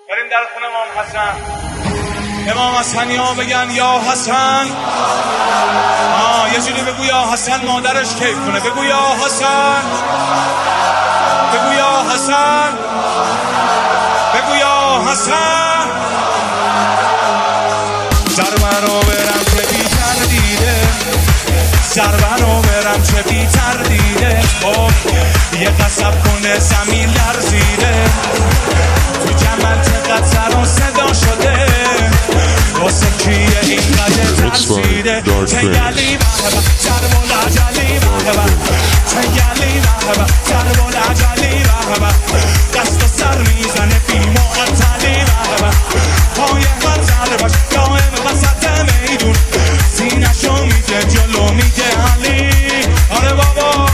بریم در خونه امام حسن. امام حسنی ها بگن یا حسن. یه جوری بگو یا حسن مادرش کیف کنه. بگو یا حسن، بگو یا حسن، بگو یا حسن. سربرو برم که بی تردیده، سربرو برم که بی تردیده. یه قصب کنه زمین لرزیده، تو جمل چقدر سر و صدا شده، واسه کیه این قدر ترسیده. تنگلی بحبه سرب و لجلی بحبه، تنگلی بحبه سرب و لجلی بحبه. دست و سر میزنه بی معطلی بحبه، پای هر ضربش دائم وسط میدون، سینشو میگه جلو میگه علی. آره بابا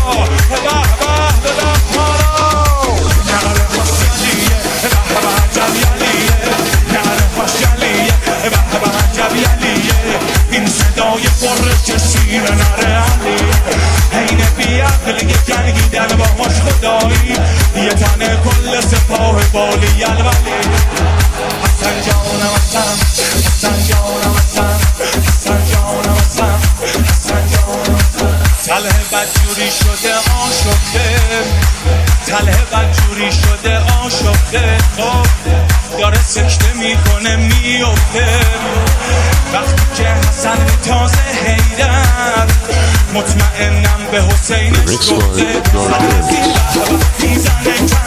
این صدای پرش شیر نره علی، حین بیعقلی جنگیدن با ماش خدایی، یه تنه کل سپاه بالی الولی. حسن جانم حسن، حسن جانم حسن، حسن جانم حسن، حسن جانم حسن. تله بدجوری شده آشفته، تله بدجوری شده آشفته. خب داره سکته میکنه میفته، وقتی که حسن میتازه حیدر، مطمئنم به حسینش گفته. میزنه